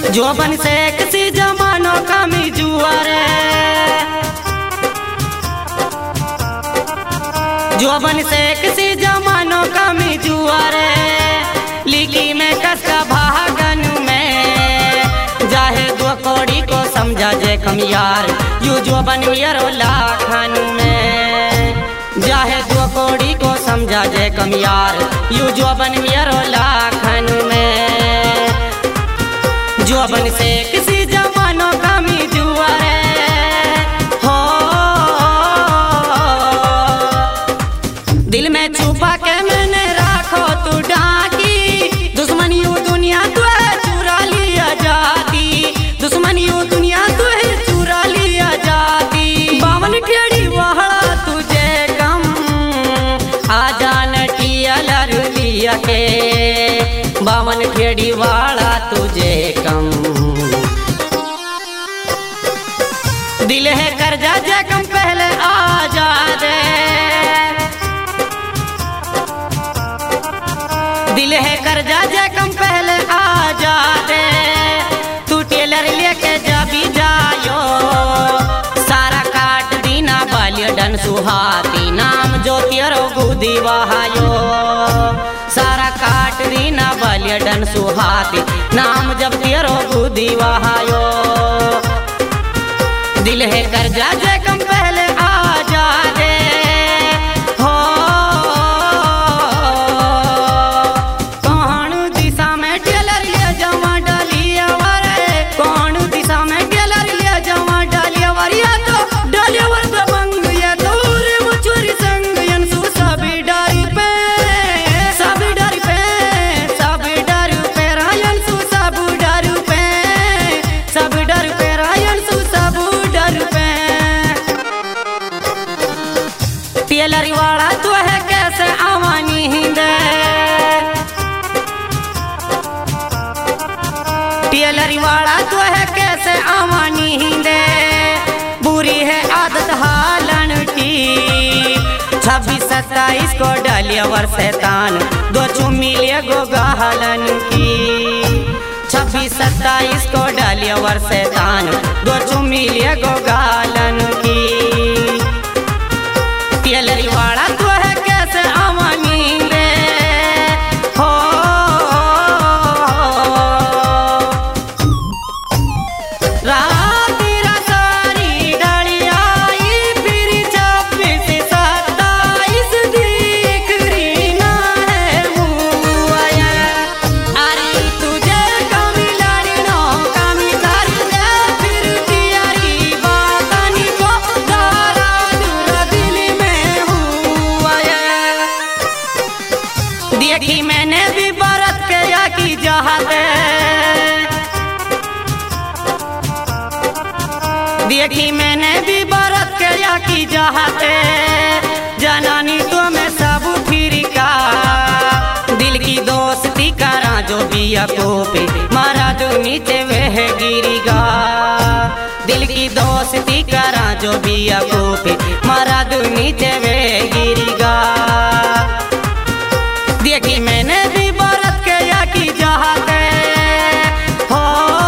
जोबन से किसी जमानो कमी जुआ रे, जोबन से किसी जमानो कमी जुआ रे, लिखी में कसका भागन में जाहे दो कौड़ी को समझा जे कम यार, यू जोबन मेरो लाखन में जाहे दो कौड़ी को समझा जे कम यार, यू जोबन मेरो लाखन में। जोबन से किसी जमानो कमी जुआ रे हो, दिल में छुपा के मैंने राखो तू डाकी, दुश्मन यू दुनिया तू है चुरा लिया जाती, दुश्मन यू दुनिया तू है चुरा लिया जाती। बावन टेढ़ी वहड़ा तुझे कम आ जान टियालर लिया के, बावन टेढ़ी वाला तुझे कम, दिल है कर्जा जे कम पहले आ जा दे, दिल है कर्जा जे कम पहले आ जा दे, तू टेलर लेके जा भी जायो, सारा काट दीना बाल्य डन सुहाती, नाम जो तेरो गुदी वहायो, सारा काट दीना बाल्य डन सुहाती, नाम जब तेरो गुदी वहायो, दिल है कर्जा जे कम पहले आ जा दे हो। कौन दिशा में टेलर ले जावा डालिया वारे, कौन दिशा में टेलर ले जावा डालिया वारिया, तो डालिया वर तो बंग या दूर मुचुरी संग यंसु सभी डारी पे, सभी डारी पे, सभी डारी पे रायंसु सब डारी पे, सब डारी पे रायंसु सब डारी पे। टेलरी वाला तो है कैसे आवानी हिंदे, टेलरी वाला तो है कैसे आवानी हिंदे, बुरी है आदत हालन की, 26-27 को डालिया वर शैतान, दो चुम्मी ले गो गालन की, 26-27 को डालिया वर शैतान, दो चुम्मी ले गो गालन की। टेलरी वाला तो है कैसे आवानी रे हो, राती रासारी डालिया फिर 26-27 दिख रही ना है मुआया, अरे तुझे कमी लड़नो कमी कर दे, फिर तियारी बातनी को दारा दूर दिल में हुआ। देखी मैंने भी बरत के या की जहाते, देखी मैंने भी बरत के या की जहाते, जनानी तो मैं सब फिर का, दिल की दोस्ती करा जो बिया को पे, मारा जो नीचे वह गिरीगा, दिल की दोस्ती करा जो बिया को पे, मारा जो नीचे वह गिरीगा। देखी मैंने भी बरत के या की जहाते हो,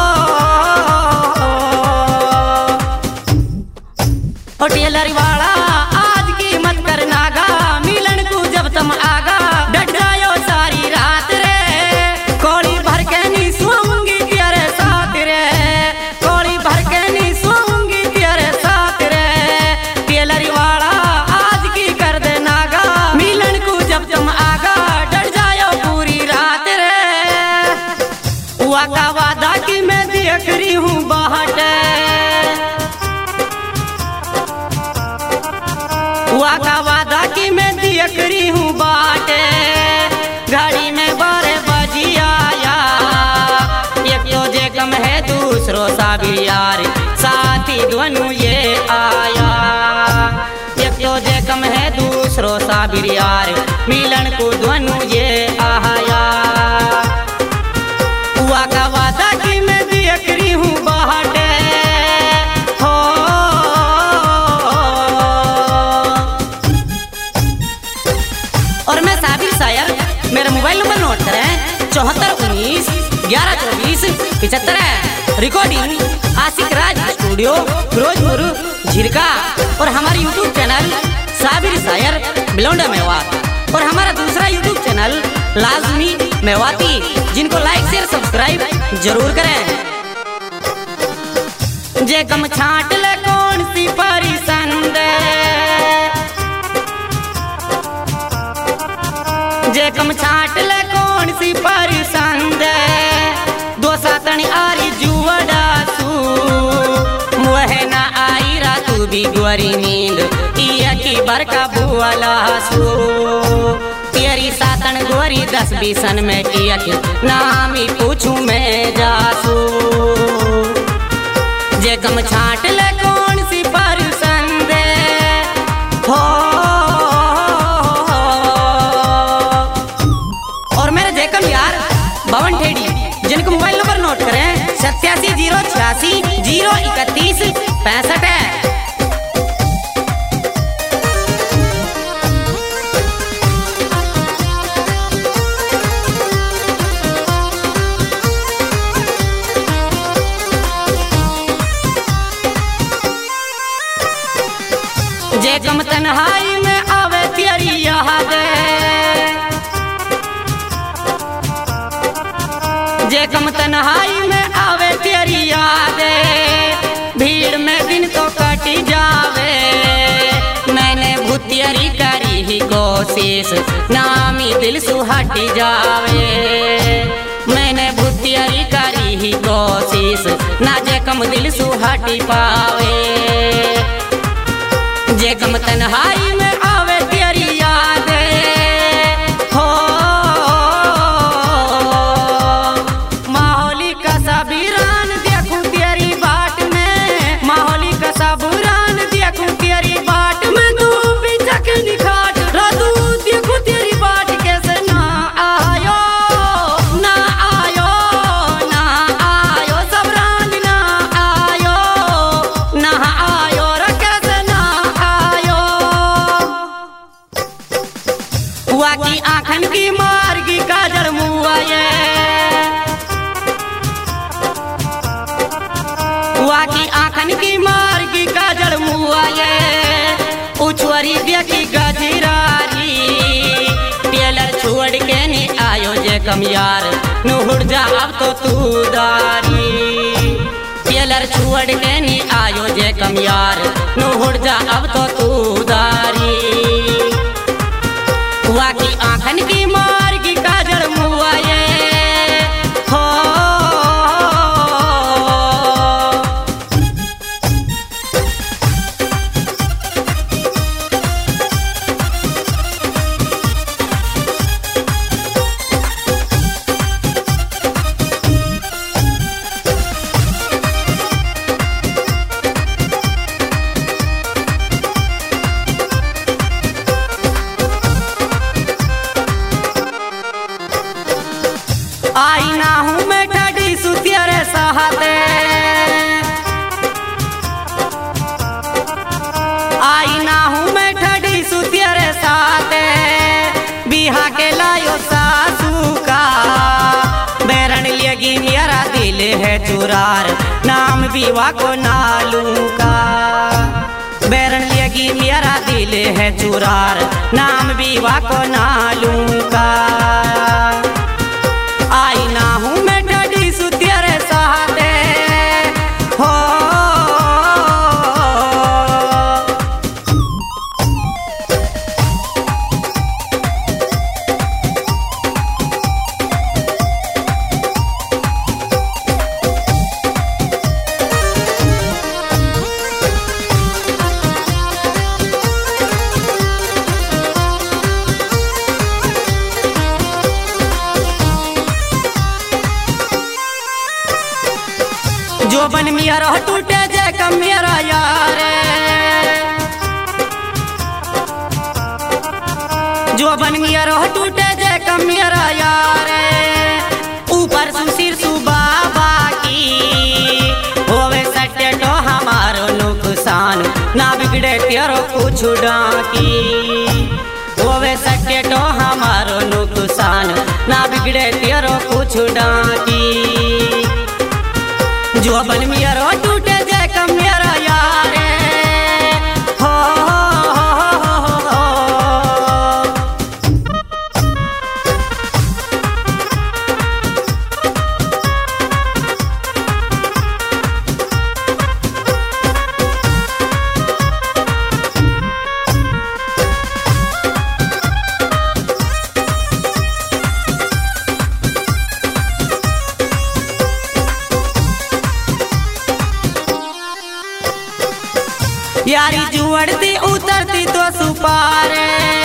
ओ टेलरी वाला आज की मत करना गा, मिलन को जब तुम आगा, डडरायो सारी रात रे, कोड़ी भर के नी सोऊंगी तेरे साथ रे, कोड़ी भर के नी सोऊंगी तेरे साथ रे, टेलरी वाला आज की कर देना गा, मिलन को जब तुम आगा, डर जायो पूरी रात रे। हुआ का वादा कि मैं देख रही हूँ बाहट, हुआ का वादा कि मैं देख रही हूँ बाटे, घड़ी में 12 बजी आया, एक तो जे कम है दूसरो साबिर यार, साथी दोनों ये आया, एक तो जे कम है दूसरो साबिर यार, मिलन को दोनों ये आया। हुआ का वादा कि मैं देख रही हूँ बाटे हो, और मैं साबिर शायर, मेरा मोबाइल नंबर नोट करें 74 19 11 24 75 रिकॉर्डिंग आशिक राज स्टूडियो फिरोजपुर झिरका और हमारे यूट्यूब चैनल साबिर शायर बिलौंडा मेवात और हमारा दूसरा यूट्यूब चैनल लाजमी मेवाती, जिनको लाइक शेयर सब्सक्राइब जरूर करें। जे कम छाट ले कौन सी परिसंद, जे कम छाट ले कौन सी परिसंद, दो सातनी आरी जुवड़ासू मुहे ना आई रातू भी गोरी नींद इया की बरका बुआलासू तेरी सातन गोरी 10-20 में किया के नाम ही पूछू मैं जासू। जे कम छाट ले कौन सी परिसंद हो, और मेरे जेकम यार भवन ठेड़ी, जिनको मोबाइल नंबर नोट करें 87 086 031 65 है। जे कम तन्हाई में आवे तेरी याद, जे कम तन्हाई में आवे तेरी याद, भीड़ में दिन तो कटी जावे, मैंने भूतियरी करी ही कोशिश नामी दिल सुहटी जावे, मैंने भूतियरी करी ही कोशिश ना जे कम दिल सुहटी पावे। जे कम तन्हाई में आवे तेरी याद हो, माहौली का सबीरान देखूं तेरी बाट में, माहौली का सबूरान देखूं तेरी बाट में, तू भी जक निखाट रातू देखूं तेरी बाट कैसे ना आयो, ना आयो, ना आयो सबरान ना आयो, ना आयो हुआ की आँखन की मार्गी काजल मुआये, हुआ की आँखन की मार्गी काजल मुआये, उछवरी देखी गजरारी टेलर छोड़ के नहीं आयो जे कम यार नुहुड़ जा अब तो तू दारी, टेलर छोड़ के नहीं आयो जे कम यार नुहुड़ जा अब तो तू दारी। हुआ की आँखन की मार्गी काजल मुआये हो, आई ना हूँ मैं ठाडी सुतियारे सहाते, आई ना हूँ मैं ठाडी सुतियारे साथे, बिहा के लायो सासू का बैरन लगी मेरा दिल है चुरार नाम विवाह को नालू का, बैरन लगी मेरा दिल है चुरार नाम विवाह को नालू का। आई ना हूँ मैं ठाडी सुतियारे सहाते हो, जो बन मेरा टूटे जे कम मेरा यार, जो बन मेरा टूटे जे कम मेरा यार, ऊपर सुशीर सुबाबा की होवे सत्य तो हमारो नुकसान ना बिगड़े तेरो कुछ डाकी, होवे सत्य तो हमारो नुकसान ना बिगड़े तेरो कुछ डाकी। यारी जुड़ती उतरती तो सुपारे,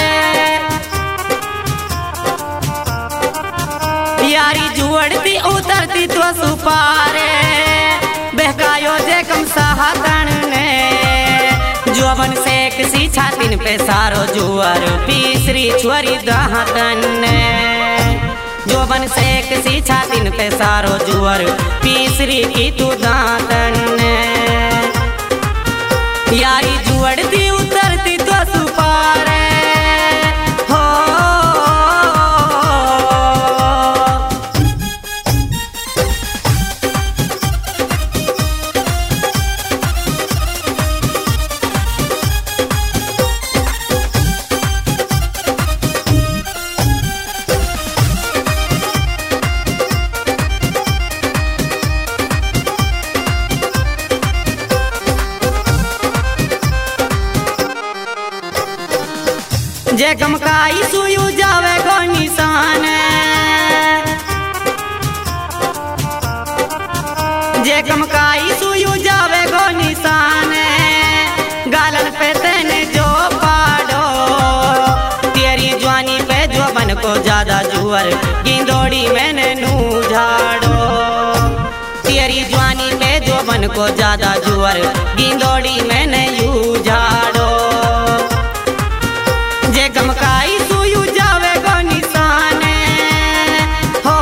यारी जुड़ती उतरती तो सुपारे, बहकायो जे कम साहतन ने जोबन से किसी छातिन पे सारो जुअर पीसरी छुरी दाहतन ने, जोबन से किसी छातिन पे सारो जुअर पीसरी की तू दांतन ने, यारी जुड़ती उतरती तो सुपारे हो। जे कमकाई सुयू जावे गो निशान, जे कमकाई सुयू जावे गो निशान, गालन पे तेने जो पाड़ो तेरी जवानी पे जो बन को ज्यादा जुअर गिंदोड़ी मैंने नू झाड़ो, तेरी जवानी पे जो बन को ज्यादा जुअर गिंदोड़ी मैंने यू झाड़ो, जे गमकाई सुयू जावे गो निशान हो।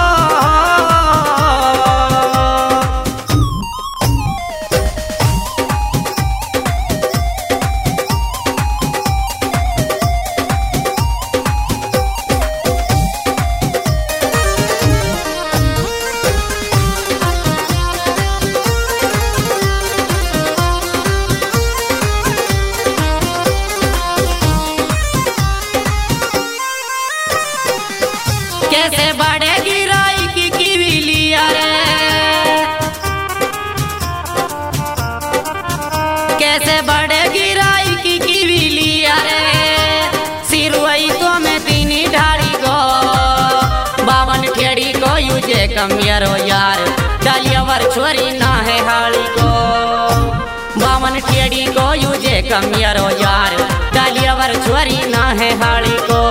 कैसे बढ़ेगी राई की किविलिया रे, कैसे बढ़ेगी राई की किविलिया रे, सिरवई तो मैं तीनी ढाड़ी गो बावन ठेड़ी को यूजे कमियरो यार डालियावर छोरी ना है हाली को, बावन ठेड़ी को यूजे कमियरो यार डालियावर छोरी ना है हाली को,